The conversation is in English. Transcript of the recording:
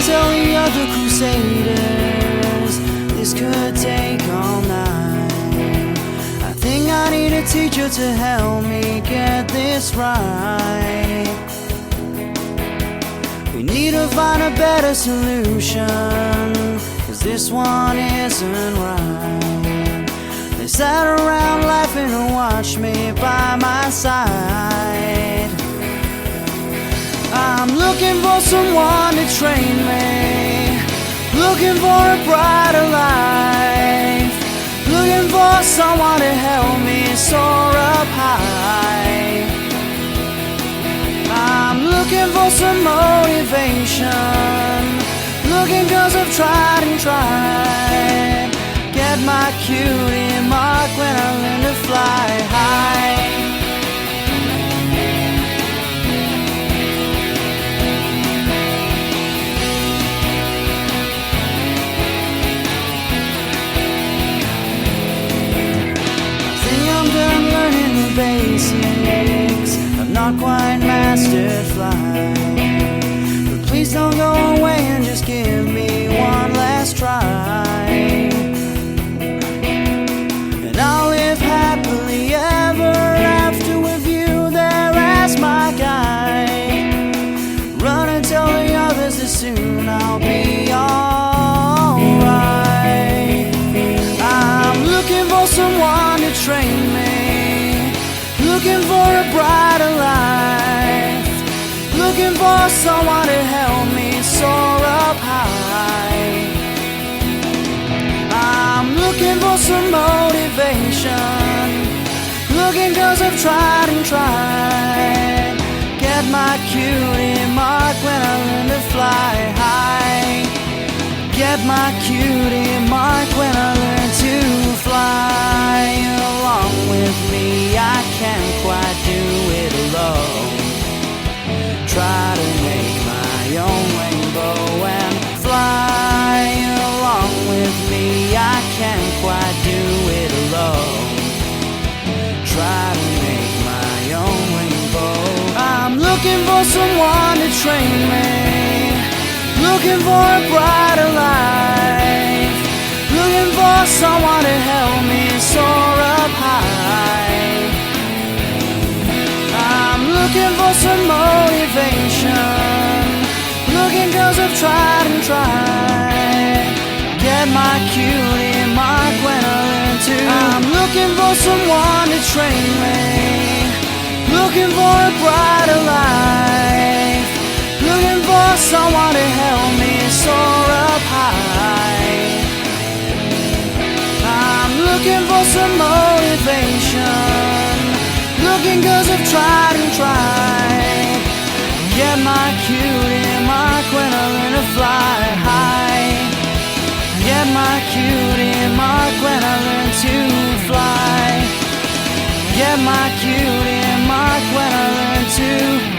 tell the other crusaders this could take all night. I think I need a teacher to help me get this right. We need to find a better solution, 'cause this one isn't right. They sat around laughing and watched me by my side. I'm looking for someone to train me, looking for a brighter life, looking for someone to help me soar up high. I'm looking for some motivation, looking 'cause I've tried and tried. Get my cutie mark when I learn to fly high. Basics, I've not quite mastered flight, but please don't go away and just give me one last try. And I'll live happily ever after with you there as my guide. Run and tell the others that soon I'll be alright. I'm looking for someone to train me, looking for a brighter life, looking for someone to help me soar up high. I'm looking for some motivation, looking 'cause I've tried and tried. Get my cutie mark when I learn to fly high. Get my cutie mark when I learn to fly. Along with me, I can't quite do it alone. Try to make my own rainbow and fly. Along with me, I can't quite do it alone. Try to make my own rainbow. I'm looking for someone to train me, looking for a brighter life, looking for someone to help me soar up high. I'm looking for some motivation, looking 'cause I've tried and tried. Get my cutie mark when I learn to. I'm looking for someone to train me, looking for a brighter life, looking for someone to help me soar up high. I'm looking for some motivation, looking 'cause I've tried and tried. Get my cutie mark when I learn to fly high. Get my cutie mark when I learn to fly. Get my cutie mark when I learn to